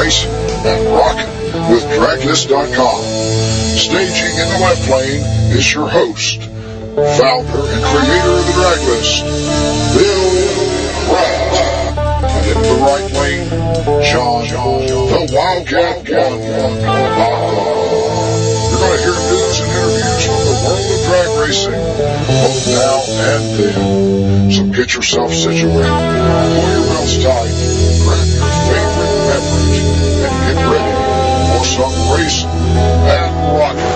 racing and rocking with Draglist.com. Staging in the left lane is your host, founder and creator of the Draglist, Bill Pratt. And in the right lane, John, the Wildcat 1. You're going to hear news and interviews from the world of drag racing, both now and then. So get yourself situated, pull your belts tight, grab your favorite beverage, and get ready for some racing and rocking.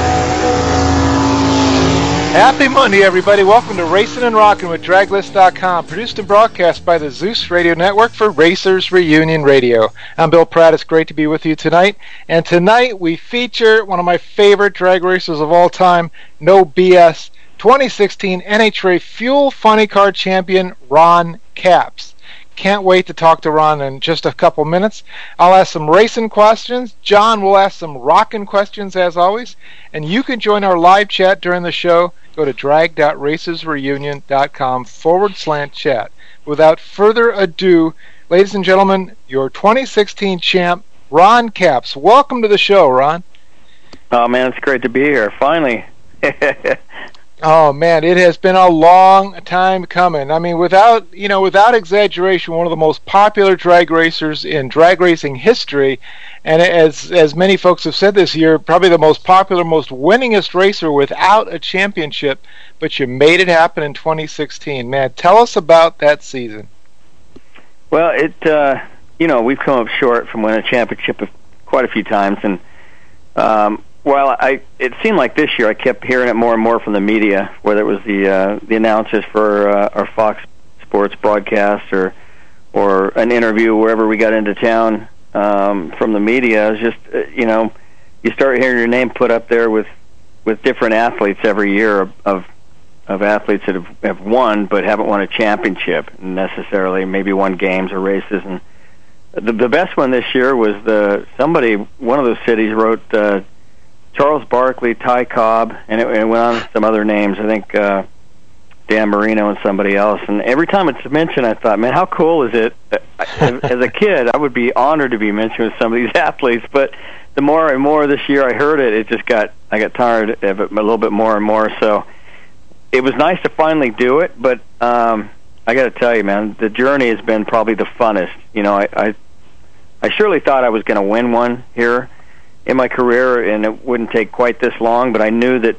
Happy Monday, everybody. Welcome to Racing and Rocking with Draglist.com, produced and broadcast by the Zeus Radio Network for Racers Reunion Radio. I'm Bill Pratt. It's great to be with you tonight. And tonight we feature one of my favorite drag racers of all time, no BS, 2016 NHRA Fuel Funny Car Champion, Ron Capps. Can't wait to talk to Ron in just a couple minutes. I'll ask some racing questions. John will ask some rocking questions, as always. And you can join our live chat during the show. Go to drag.racersreunion.com/chat. Without further ado, ladies and gentlemen, your 2016 champ, Ron Capps. Welcome to the show, Ron. Oh, man, it's great to be here, finally. Oh, man, it has been a long time coming. I mean, without exaggeration, one of the most popular drag racers in drag racing history, and as many folks have said this year, probably the most popular, most winningest racer without a championship, but you made it happen in 2016. Man, tell us about that season. Well, we've come up short from winning a championship quite a few times, and it seemed like this year I kept hearing it more and more from the media, whether it was the announcers for our Fox Sports broadcast or an interview wherever we got into town from the media. It was just you start hearing your name put up there with different athletes every year of athletes that have won but haven't won a championship necessarily, maybe won games or races. And the best one this year was one of those cities wrote Charles Barkley, Ty Cobb, and it went on with some other names. I think Dan Marino and somebody else. And every time it's mentioned, I thought, man, how cool is it? As a kid, I would be honored to be mentioned with some of these athletes. But the more and more this year I heard it, I got tired of it a little bit more and more. So it was nice to finally do it. But I got to tell you, man, the journey has been probably the funnest. I surely thought I was going to win one here in my career, and it wouldn't take quite this long, but I knew that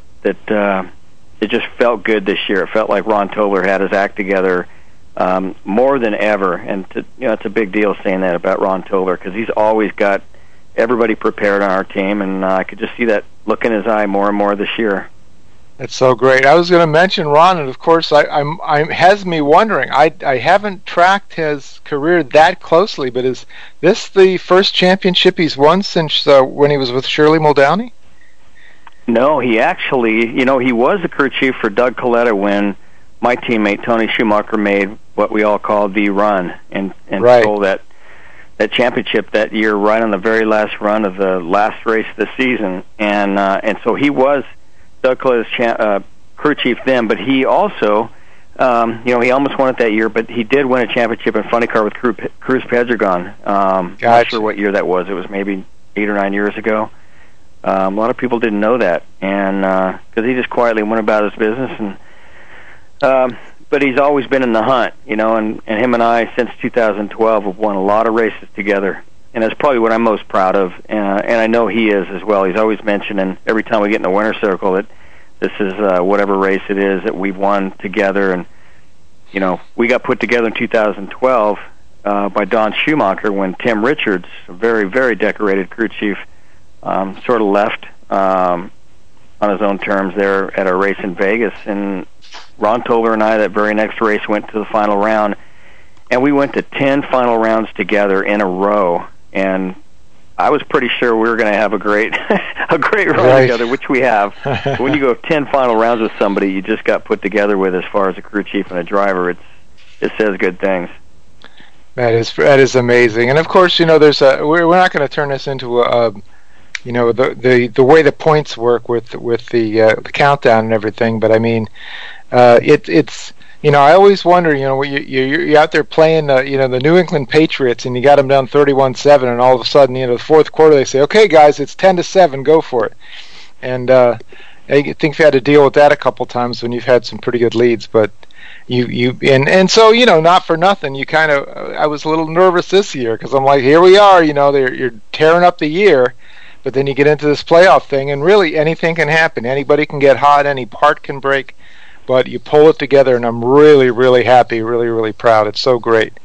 it just felt good this year. It felt like Ron Tobler had his act together more than ever, and it's a big deal saying that about Ron Tobler, because he's always got everybody prepared on our team, and I could just see that look in his eye more and more this year. That's so great. I was going to mention Ron, and of course, I has me wondering. I haven't tracked his career that closely, but is this the first championship he's won since when he was with Shirley Muldowney? No, he actually, he was the crew chief for Doug Coletta when my teammate Tony Schumacher made what we all call the run and stole that championship that year right on the very last run of the last race of the season, and so he was Doug Coletta's crew chief then, but he also, he almost won it that year, but he did win a championship in Funny Car with Cruz Pedregon. Not sure what year that was. It was maybe 8 or 9 years ago. A lot of people didn't know that, and because he just quietly went about his business, and but he's always been in the hunt, and him and I, since 2012, have won a lot of races together. And that's probably what I'm most proud of, and I know he is as well. He's always mentioning every time we get in the winner's circle that this is whatever race it is that we've won together. And we got put together in 2012 by Don Schumacher when Tim Richards, a very, very decorated crew chief, sort of left on his own terms there at a race in Vegas. And Ron Tobler and I, that very next race, went to the final round, and we went to 10 final rounds together in a row. And I was pretty sure we were going to have a great run together, which we have. But when you go 10 final rounds with somebody you just got put together with, as far as a crew chief and a driver, it says good things. That is amazing. And of course, there's we're not going to turn this into the way the points work with the countdown and everything. But I mean, it's I always wonder, you're out there playing, the New England Patriots, and you got them down 31-7, and all of a sudden, the fourth quarter, they say, "Okay, guys, it's 10-7, go for it." And I think you've had to deal with that a couple times when you've had some pretty good leads, but so not for nothing, I was a little nervous this year because I'm like, here we are, you're tearing up the year, but then you get into this playoff thing, and really anything can happen. Anybody can get hot, any part can break, but you pull it together, and I'm really, really happy, really, really proud. It's so great.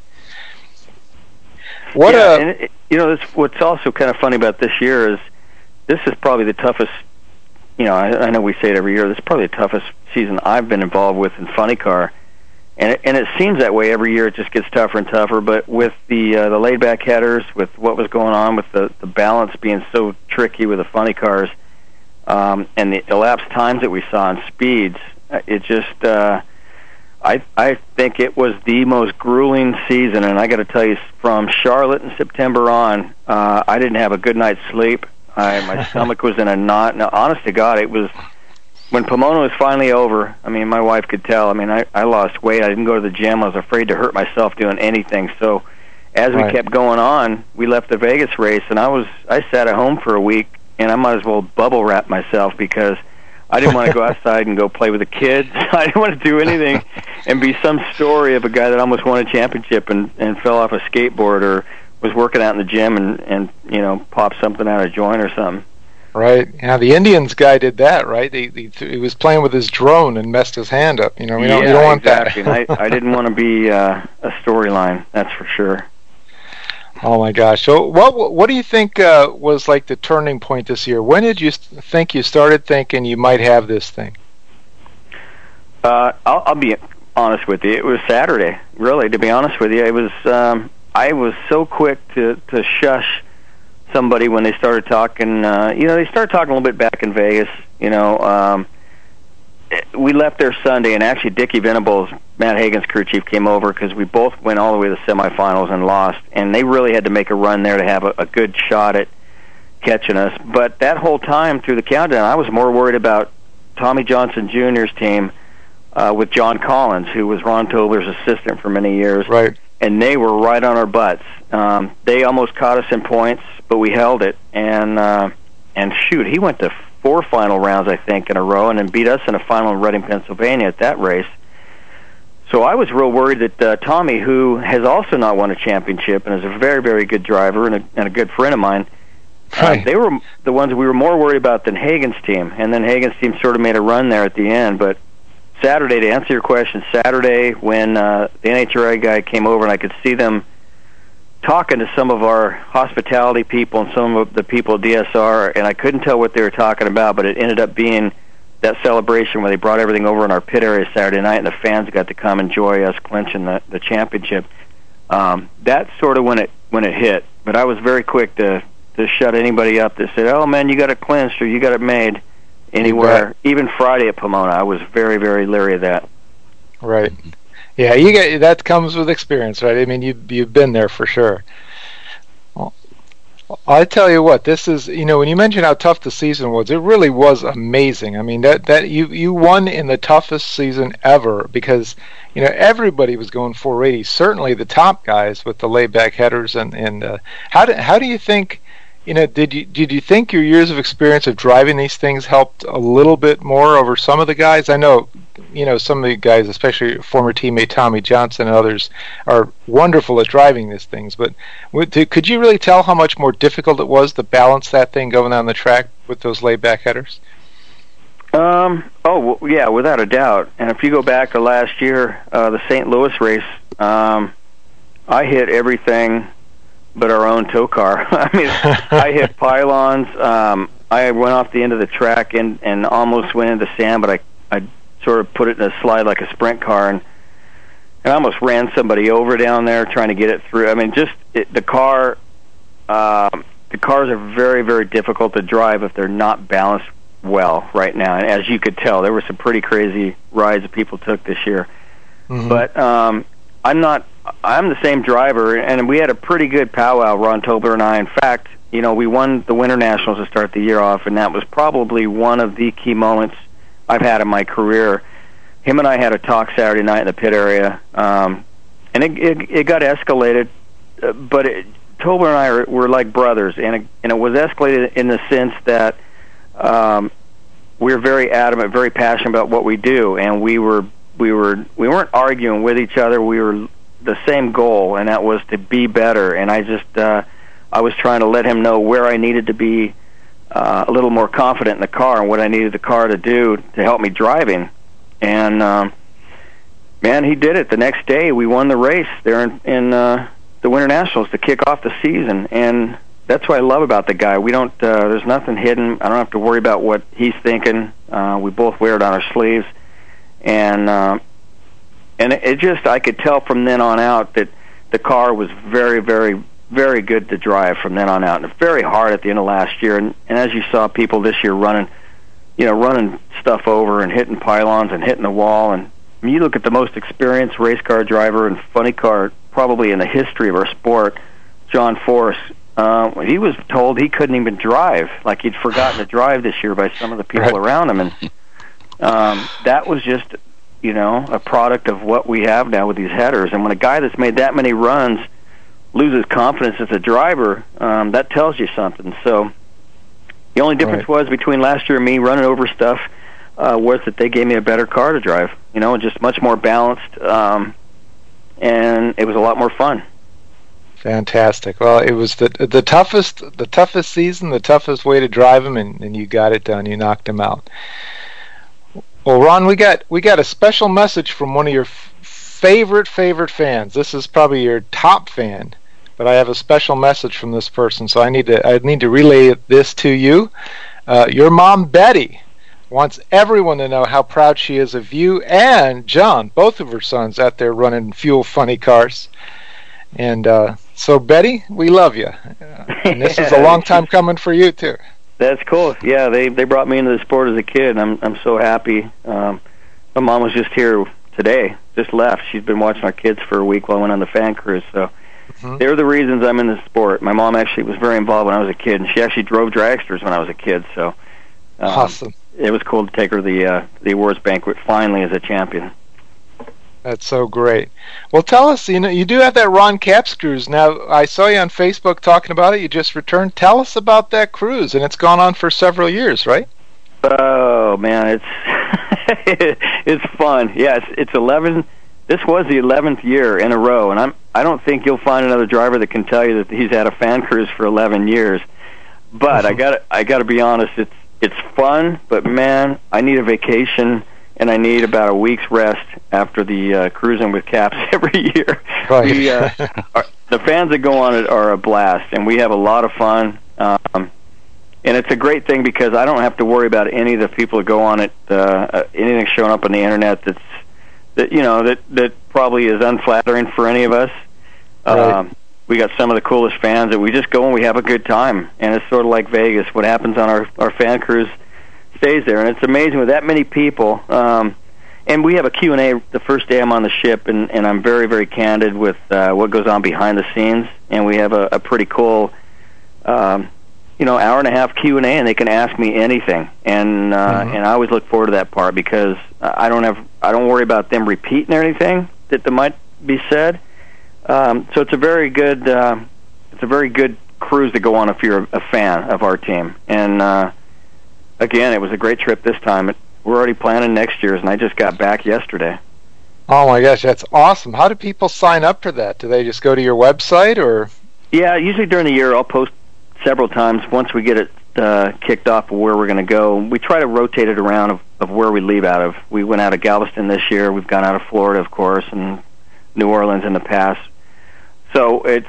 What's also kind of funny about this year is this is probably the toughest. I know we say it every year. This is probably the toughest season I've been involved with in Funny Car. And it seems that way every year. It just gets tougher and tougher. But with the laid-back headers, with what was going on, with the balance being so tricky with the funny cars, and the elapsed times that we saw and speeds, it just I think it was the most grueling season. And I got to tell you, from Charlotte in September on, I didn't have a good night's sleep. My stomach was in a knot. Now, honest to God, it was. When Pomona was finally over, my wife could tell. I lost weight. I didn't go to the gym. I was afraid to hurt myself doing anything. So as we kept going on, we left the Vegas race, and I sat at home for a week, and I might as well bubble wrap myself because I didn't want to go outside and go play with the kids. I didn't want to do anything and be some story of a guy that almost won a championship and fell off a skateboard or was working out in the gym and popped something out of joint or something. Right. Yeah, the Indians guy did that, right? He was playing with his drone and messed his hand up. You don't want exactly. that. I didn't want to be a storyline, that's for sure. Oh my gosh! So, what do you think was like the turning point this year? When did you think you started thinking you might have this thing? I'll be honest with you. It was Saturday, really. To be honest with you, it was. I was so quick to shush somebody when they started talking. They started talking a little bit back in Vegas. We left there Sunday, and actually Dickie Venables, Matt Hagan's crew chief, came over because we both went all the way to the semifinals and lost, and they really had to make a run there to have a good shot at catching us. But that whole time through the countdown, I was more worried about Tommy Johnson Jr.'s team with John Collins, who was Ron Tobler's assistant for many years. Right. And they were right on our butts. They almost caught us in points, but we held it. And shoot, he went to 4 final rounds, I think, in a row, and then beat us in a final in Reading, Pennsylvania at that race. So I was real worried that Tommy, who has also not won a championship and is a very, very good driver and a good friend of mine, they were the ones we were more worried about than Hagan's team. And then Hagan's team sort of made a run there at the end. But Saturday, to answer your question, Saturday when the NHRA guy came over and I could see them talking to some of our hospitality people and some of the people at DSR, and I couldn't tell what they were talking about, but it ended up being that celebration where they brought everything over in our pit area Saturday night, and the fans got to come enjoy us clinching the championship. That's sort of when it hit. But I was very quick to shut anybody up that said, "Oh man, you got it clinched or you got it made." Anywhere, even Friday at Pomona, I was very, very leery of that. Right. Yeah, that comes with experience, right? You've been there for sure. Well, I tell you what, this is, when you mentioned how tough the season was, it really was amazing. That you won in the toughest season ever because, everybody was going 480. Certainly the top guys with the laid-back headers and how do you think? Did you think your years of experience of driving these things helped a little bit more over some of the guys? I know, some of the guys, especially former teammate Tommy Johnson and others, are wonderful at driving these things. But could you really tell how much more difficult it was to balance that thing going down the track with those laid-back headers? Yeah, without a doubt. And if you go back to last year, the St. Louis race, I hit everything but our own tow car. I hit pylons. I went off the end of the track and almost went into sand, but I sort of put it in a slide like a sprint car, and I almost ran somebody over down there trying to get it through. The cars are very, very difficult to drive if they're not balanced well right now. And as you could tell, there were some pretty crazy rides that people took this year. Mm-hmm. But I'm the same driver, and we had a pretty good powwow, Ron Tobler and I. In fact, we won the Winter Nationals to start the year off, and that was probably one of the key moments I've had in my career. him and I had a talk Saturday night in the pit area, and it got escalated, but Tobler and I were like brothers, and it was escalated in the sense that we were very adamant, very passionate about what we do, and we weren't arguing with each other. We were the same goal, and that was to be better. And I was trying to let him know where I needed to be a little more confident in the car and what I needed the car to do to help me driving. And man, he did it. The next day, we won the race there in the Winter Nationals to kick off the season, and that's what I love about the guy. We don't. There's nothing hidden. I don't have to worry about what he's thinking. We both wear it on our sleeves, and it just, I could tell from then on out that the car was very, very, very good to drive from then on out, and very hard at the end of last year. And as you saw, people this year running stuff over and hitting pylons and hitting the wall. And I mean, you look at the most experienced race car driver and funny car probably in the history of our sport, John Force. He was told he couldn't even drive, like he'd forgotten to drive this year by some of the people around him. And that was just, a product of what we have now with these headers. And when a guy that's made that many runs loses confidence as a driver, that tells you something. So the only difference was between last year and me running over stuff was that they gave me a better car to drive, and just much more balanced, and it was a lot more fun. Fantastic. Well, it was the toughest season, the toughest way to drive him, and you got it done. You knocked him out. Well, Ron, we got a special message from one of your favorite fans. This is probably your top fan, but I have a special message from this person, so I need to relay this to you. Your mom, Betty, wants everyone to know how proud she is of you and John, both of her sons, out there running fuel funny cars. And so, Betty, we love you. And this is a long time coming for you too. That's cool. Yeah, they brought me into the sport as a kid, and I'm so happy. My mom was just here today, just left. She's been watching our kids for a week while I went on the fan cruise. So they're the reasons I'm in the sport. My mom actually was very involved when I was a kid, and she actually drove dragsters when I was a kid. So awesome. It was cool to take her to the awards banquet finally as a champion. That's so great. Well, tell us, you do have that Ron Capps cruise. Now, I saw you on Facebook talking about it. You just returned. Tell us about that cruise, and it's gone on for several years, right? Oh, man, it's fun. Yes, it's 11. This was the 11th year in a row, and I don't think you'll find another driver that can tell you that he's had a fan cruise for 11 years. But I got to be honest, it's fun, but man, I need a vacation. And I need about a week's rest after the cruising with Capps every year. Right. The fans that go on it are a blast, and we have a lot of fun. And it's a great thing because I don't have to worry about any of the people that go on it. Anything showing up on the internet that probably is unflattering for any of us. Right. We got some of the coolest fans that we just go and we have a good time, and it's sort of like Vegas. What happens on our fan cruise stays there, and it's amazing with that many people. And we have a Q&A the first day I'm on the ship, and I'm very, very candid with what goes on behind the scenes, and we have a pretty cool hour and a half Q&A, and they can ask me anything, and I always look forward to that part because I don't worry about them repeating anything that might be said. So it's a very good cruise to go on if you're a fan of our team. And again, it was a great trip this time. We're already planning next year's, and I just got back yesterday. Oh my gosh, that's awesome! How do people sign up for that? Do they just go to your website, or? Yeah, usually during the year I'll post several times. Once we get it kicked off of where we're going to go, we try to rotate it around of where we leave out of. We went out of Galveston this year. We've gone out of Florida, of course, and New Orleans in the past. So it's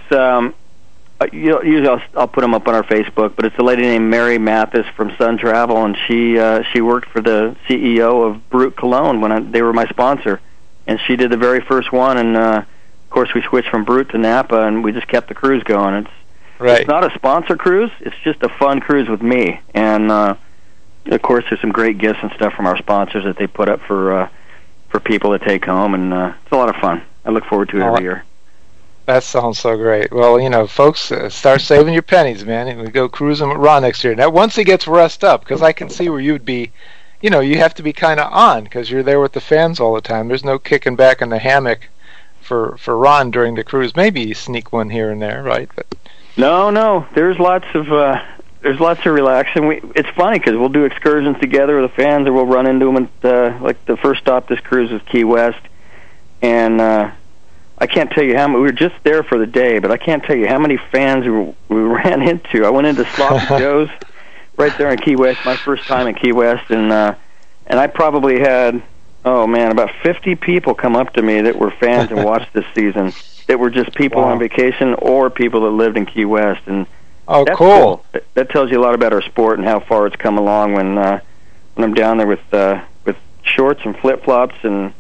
usually I'll put them up on our Facebook, but it's a lady named Mary Mathis from Sun Travel, and she worked for the CEO of Brut Cologne when they were my sponsor, and she did the very first one, and of course we switched from Brut to Napa, and we just kept the cruise going. It's not a sponsor cruise, it's just a fun cruise with me, and of course there's some great gifts and stuff from our sponsors that they put up for people to take home, and it's a lot of fun. I look forward to it every year. That sounds so great. Well, folks, start saving your pennies, man, and we go cruising with Ron next year. Now, once he gets rest up, because I can see where you'd be you have to be kind of on because you're there with the fans all the time. There's no kicking back in the hammock for Ron during the cruise. Maybe you sneak one here and there, right? But no, there's lots of relaxing. It's funny because we'll do excursions together with the fans, or we'll run into them at like the first stop this cruise was Key West, and I can't tell you how many. We were just there for the day, but I can't tell you how many fans we ran into. I went into Sloppy Joe's right there in Key West, my first time in Key West, and I probably had, about 50 people come up to me that were fans and watched this season, that were just people on vacation or people that lived in Key West. And that's cool. That tells you a lot about our sport and how far it's come along when I'm down there with shorts and flip-flops and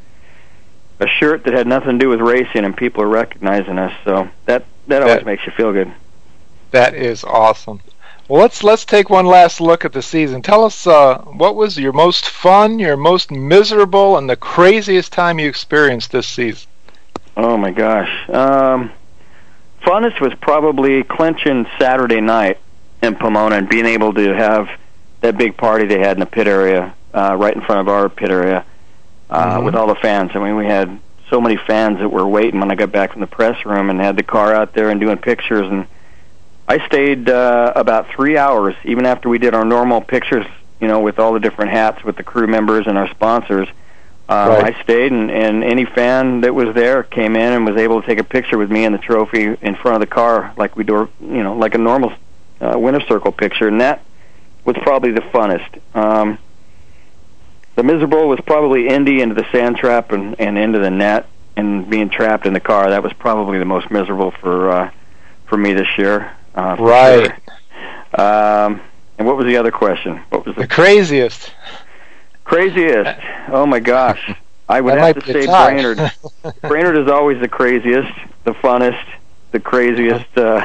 a shirt that had nothing to do with racing, and people are recognizing us. So that always makes you feel good. That is awesome. Well, let's take one last look at the season. Tell us what was your most fun, your most miserable, and the craziest time you experienced this season. Oh my gosh, funnest was probably clinching Saturday night in Pomona and being able to have that big party they had in the pit area, right in front of our pit area, with all the fans. I mean, we had so many fans that were waiting when I got back from the press room and had the car out there and doing pictures. And I stayed about 3 hours, even after we did our normal pictures, with all the different hats with the crew members and our sponsors. Right. I stayed, and any fan that was there came in and was able to take a picture with me and the trophy in front of the car, like we do, like a normal winter circle picture. And that was probably the funnest. The miserable was probably Indy into the sand trap and into the net and being trapped in the car. That was probably the most miserable for me this year. Right. Sure. And what was the other question? What was the craziest? Craziest. Oh my gosh. I would have to say Brainerd. Brainerd is always the craziest, the funnest, the craziest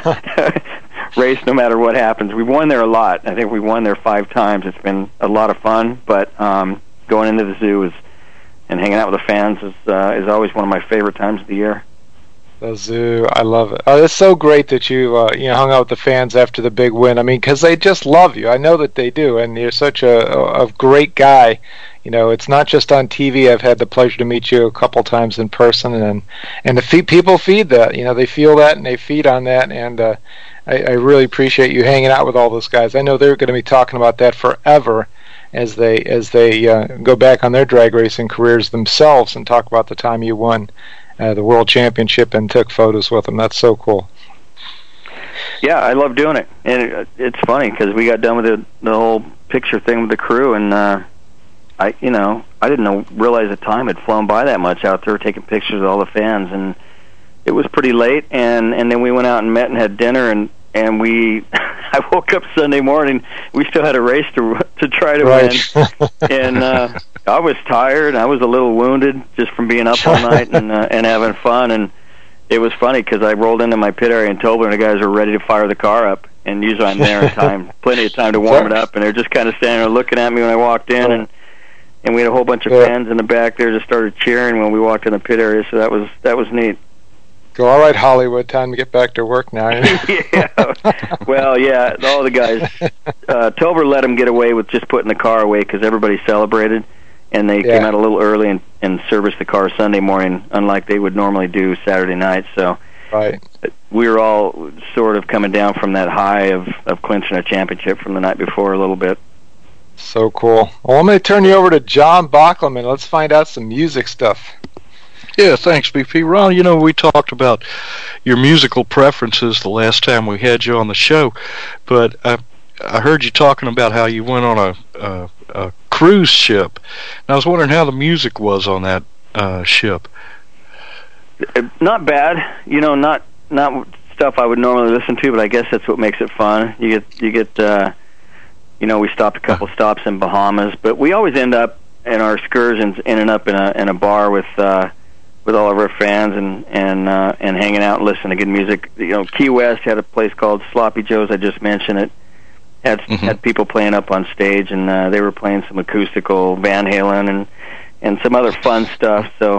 race no matter what happens. We've won there a lot. I think we won there 5 times. It's been a lot of fun, but going into the zoo and hanging out with the fans is always one of my favorite times of the year. The zoo, I love it. Oh, it's so great that you hung out with the fans after the big win. I mean, because they just love you. I know that they do, and you're such a great guy. It's not just on TV. I've had the pleasure to meet you a couple times in person, and the people feed that. They feel that and they feed on that, and I really appreciate you hanging out with all those guys. I know they're going to be talking about that forever as they go back on their drag racing careers themselves and talk about the time you won the World Championship and took photos with them. That's so cool. Yeah, I love doing it, and it's funny because we got done with the whole picture thing with the crew, and I didn't realize the time had flown by that much out there taking pictures of all the fans, and it was pretty late, and then we went out and met and had dinner, and we I woke up Sunday morning, we still had a race to try to win, and I was tired. I was a little wounded just from being up all night and having fun. And it was funny because I rolled into my pit area in Tobler, and the guys were ready to fire the car up. And usually I'm there in time, plenty of time to warm it up. And they're just kind of standing there looking at me when I walked in. And we had a whole bunch of fans in the back there just started cheering when we walked in the pit area. So that was neat. Go, all right, Hollywood, time to get back to work now. Yeah. Well, yeah, all the guys. Tobler let them get away with just putting the car away because everybody celebrated. And they came out a little early and serviced the car Sunday morning, unlike they would normally do Saturday night. So we were all sort of coming down from that high of clinching a championship from the night before a little bit. So cool. Well, I'm going to turn you over to John Bockelman. Let's find out some music stuff. Yeah, thanks, BP. Ron, we talked about your musical preferences the last time we had you on the show, but I heard you talking about how you went on a cruise ship. And I was wondering how the music was on that ship. Not bad, not stuff I would normally listen to, but I guess that's what makes it fun. You get we stopped a couple stops in Bahamas, but we always end up in our excursions ending up in a bar with all of our fans and hanging out and listening to good music. Key West had a place called Sloppy Joe's. I just mentioned it. Had people playing up on stage, and they were playing some acoustical Van Halen and some other fun stuff. So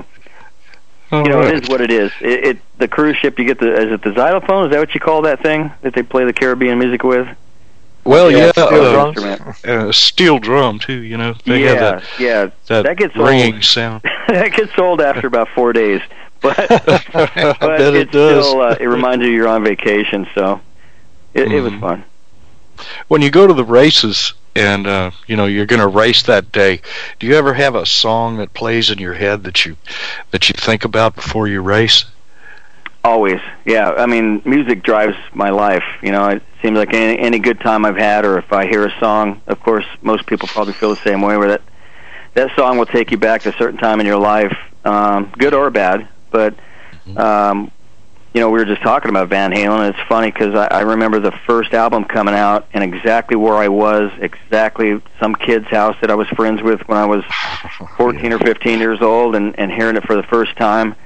it is what it is. The cruise ship, you get is it the xylophone? Is that what you call that thing that they play the Caribbean music with? Well, yeah, steel drum too. You know, they have that gets ringing old. sound. That gets old after about 4 days, but I bet it does. Still, it reminds you you're on vacation, so it was fun. When you go to the races and you're going to race that day, do you ever have a song that plays in your head that you think about before you race? Always, yeah. I mean, music drives my life. You know, it seems like any good time I've had, or if I hear a song, of course, most people probably feel the same way, where that song will take you back to a certain time in your life, good or bad. But, we were just talking about Van Halen, and it's funny because I remember the first album coming out and exactly where I was, exactly some kid's house that I was friends with when I was 14 or 15 years old, and hearing it for the first time.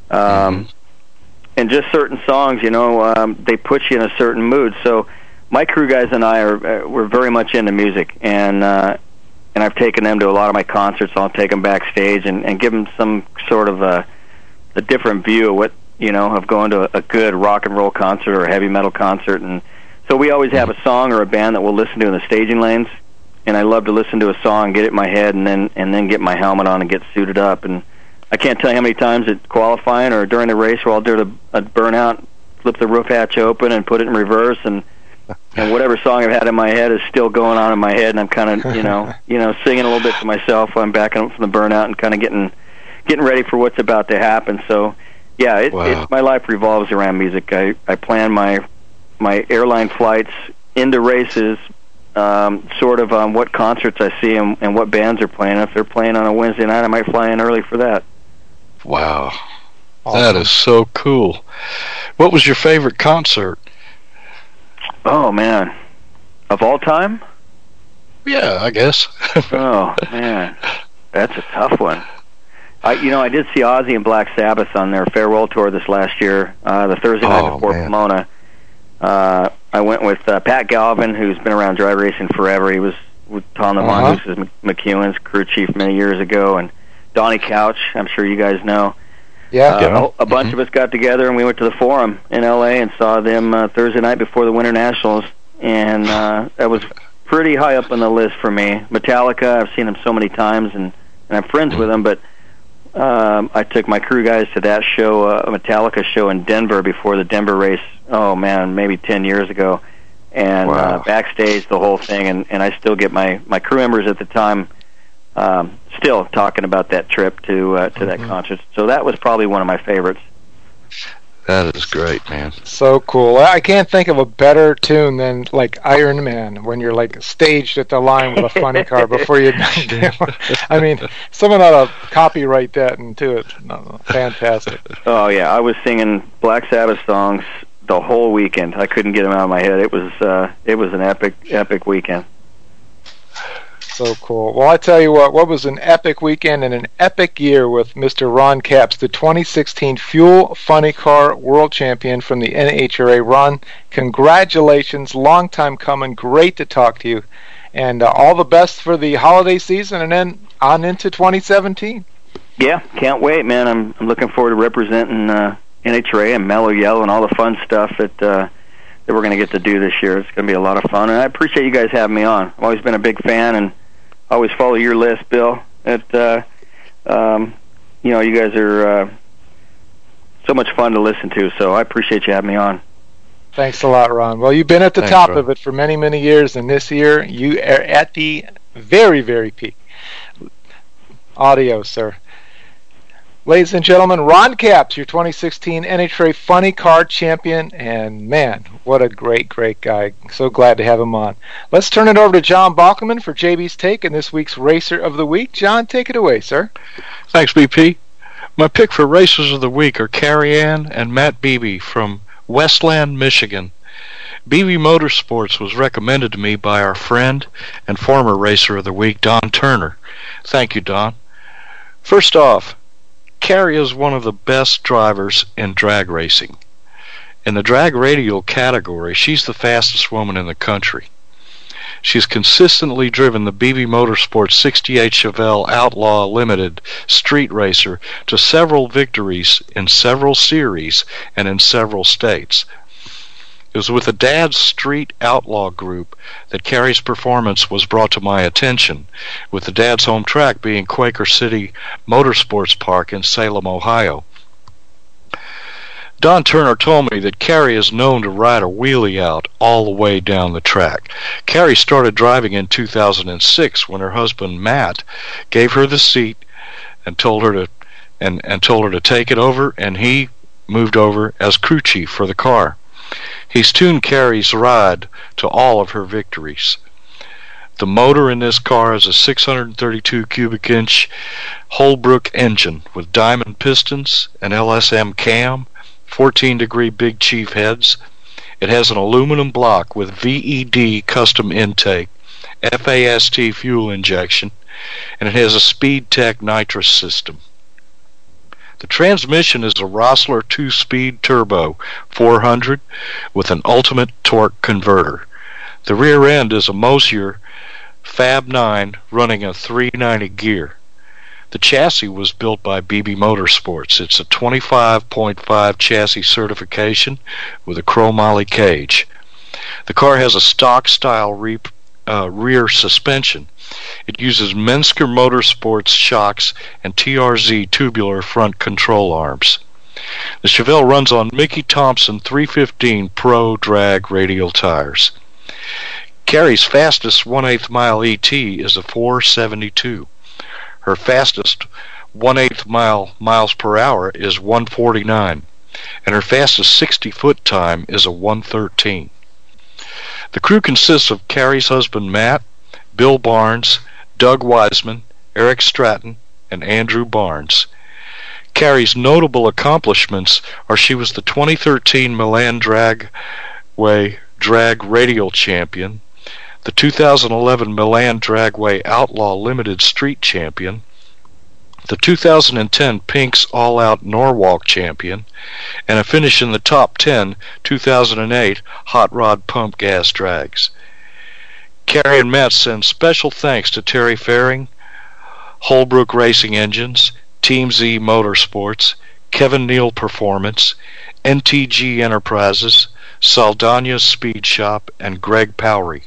And just certain songs, they put you in a certain mood. So my crew guys and I we're very much into music, and I've taken them to a lot of my concerts. I'll take them backstage and give them some sort of a different view of what, of going to a good rock and roll concert or a heavy metal concert. And so we always have a song or a band that we'll listen to in the staging lanes, and I love to listen to a song, get it in my head, and then get my helmet on and get suited up. And I can't tell you how many times at qualifying or during the race where I'll do a burnout, flip the roof hatch open and put it in reverse, and whatever song I've had in my head is still going on in my head, and I'm kind of singing a little bit to myself while I'm backing up from the burnout and kind of getting ready for what's about to happen. So yeah, my life revolves around music. I plan my airline flights into races sort of on what concerts I see and what bands are playing. If they're playing on a Wednesday night, I might fly in early for that. Wow. Awesome. That is so cool. What was your favorite concert? Oh, man. Of all time? Yeah, I guess. Oh, man. That's a tough one. I did see Ozzy and Black Sabbath on their farewell tour this last year, the Thursday night before Pomona. I went with Pat Galvin, who's been around drag racing forever. He was with Tom the Mongoose, McEwen's crew chief many years ago, and Donnie Couch, I'm sure you guys know. Yeah. A bunch of us got together, and we went to the Forum in L.A. and saw them Thursday night before the Winter Nationals, and that was pretty high up on the list for me. Metallica, I've seen them so many times, and I'm friends with them, but I took my crew guys to that show, a Metallica show in Denver before the Denver race, oh man, maybe 10 years ago, and backstage, the whole thing, and I still get my crew members at the time still talking about that trip to that concert. So that was probably one of my favorites. That is great, man. So cool. I can't think of a better tune than like Iron Man when you're like staged at the line with a funny car before you. I mean, someone ought to copyright that and do it. No, fantastic. Oh yeah, I was singing Black Sabbath songs the whole weekend. I couldn't get them out of my head. It was an epic weekend. So cool. Well, I tell you what was an epic weekend and an epic year with Mr. Ron Capps, the 2016 Fuel Funny Car World Champion from the NHRA. Ron, congratulations. Long time coming. Great to talk to you. And all the best for the holiday season and then on into 2017. Yeah, can't wait, man. I'm looking forward to representing NHRA and Mellow Yell and all the fun stuff that we're going to get to do this year. It's going to be a lot of fun. And I appreciate you guys having me on. I've always been a big fan and always follow your list, Bill. You guys are so much fun to listen to, so I appreciate you having me on. Thanks a lot, Ron. Well, you've been at the top of it for many, many years, and this year you are at the very, very peak. Audio, sir. Ladies and gentlemen, Ron Capps, your 2016 NHRA Funny Car Champion, and man, what a great, great guy. So glad to have him on. Let's turn it over to John Balkeman for JB's Take and this week's Racer of the Week. John, take it away, sir. Thanks, BP. My pick for Racers of the Week are Carrie Ann and Matt Beebe from Westland, Michigan. Beebe Motorsports was recommended to me by our friend and former Racer of the Week, Don Turner. Thank you, Don. First off, Carrie is one of the best drivers in drag racing. In the drag radial category, she's the fastest woman in the country. She's consistently driven the Beebe Motorsports 68 Chevelle Outlaw Limited Street Racer to several victories in several series and in several states. It was with the Dad's Street Outlaw group that Carrie's performance was brought to my attention, with the Dad's home track being Quaker City Motorsports Park in Salem, Ohio. Don Turner told me that Carrie is known to ride a wheelie out all the way down the track. Carrie started driving in 2006 when her husband Matt gave her the seat and told her to take it over, and he moved over as crew chief for the car. He's tuned Carrie's ride to all of her victories. The motor in this car is a 632 cubic inch Holbrook engine with diamond pistons, an LSM cam, 14-degree Big Chief heads. It has an aluminum block with VED custom intake, FAST fuel injection, and it has a Speed Tech nitrous system. The transmission is a Rossler 2-speed turbo 400 with an ultimate torque converter. The rear end is a Mosier Fab 9 running a 390 gear. The chassis was built by BB Motorsports. It's a 25.5 chassis certification with a chromoly cage. The car has a stock-style rear suspension. It uses Mensker Motorsports shocks and TRZ tubular front control arms. The Chevelle runs on Mickey Thompson 315 Pro drag radial tires. Carrie's fastest 1/8 mile ET is a 472. Her fastest 1/8 miles per hour is 149, and her fastest 60-foot time is a 113. The crew consists of Carrie's husband Matt, Bill Barnes, Doug Wiseman, Eric Stratton, and Andrew Barnes. Carrie's notable accomplishments are she was the 2013 Milan Dragway Drag Radial Champion, the 2011 Milan Dragway Outlaw Limited Street Champion, the 2010 Pink's All Out Norwalk Champion, and a finish in the top 10 2008 Hot Rod Pump Gas Drags. Carrie and Matt send special thanks to Terry Faring, Holbrook Racing Engines, Team Z Motorsports, Kevin Neal Performance, NTG Enterprises, Saldana Speed Shop, and Greg Powery.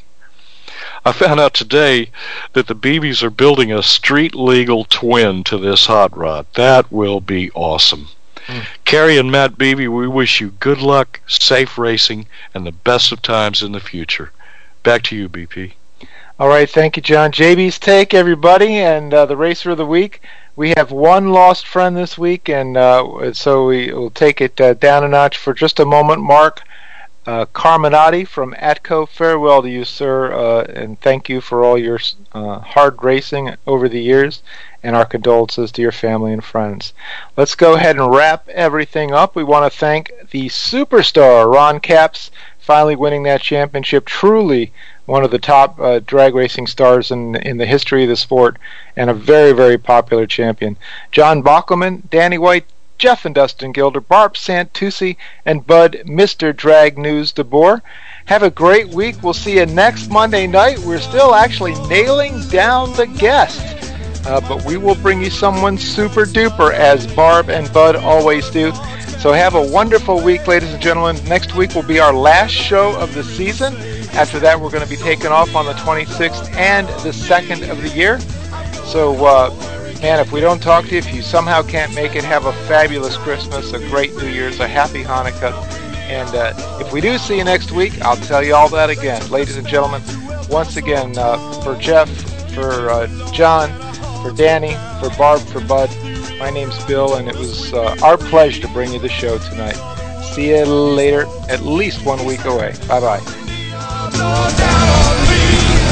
I found out today that the BBs are building a street-legal twin to this hot rod. That will be awesome. Carrie and Matt Beebe, we wish you good luck, safe racing, and the best of times in the future. Back to you, BP. All right, thank you, John. JB's Take, everybody, and the Racer of the Week. We have one lost friend this week, and so we will take it down a notch for just a moment. Mark Carminati from Atco, farewell to you, sir, and thank you for all your hard racing over the years, and our condolences to your family and friends. Let's go ahead and wrap everything up. We want to thank the superstar, Ron Capps, finally winning that championship. Truly one of the top drag racing stars in the history of the sport, and a very, very popular champion. John Bockelman, Danny White, Jeff and Dustin Gilder, Barb Santucci, and Bud Mr. Drag News DeBoer. Have a great week. We'll see you next Monday night. We're still actually nailing down the guest, but we will bring you someone super duper, as Barb and Bud always do. So have a wonderful week, ladies and gentlemen. Next week will be our last show of the season. After that, we're going to be taking off on the 26th and the 2nd of the year. So, man, if we don't talk to you, if you somehow can't make it, have a fabulous Christmas, a great New Year's, a happy Hanukkah. And if we do see you next week, I'll tell you all that again. Ladies and gentlemen, once again, for Jeff, for John, for Danny, for Barb, for Bud, my name's Bill, and it was our pleasure to bring you the show tonight. See you later, at least 1 week away. Bye-bye.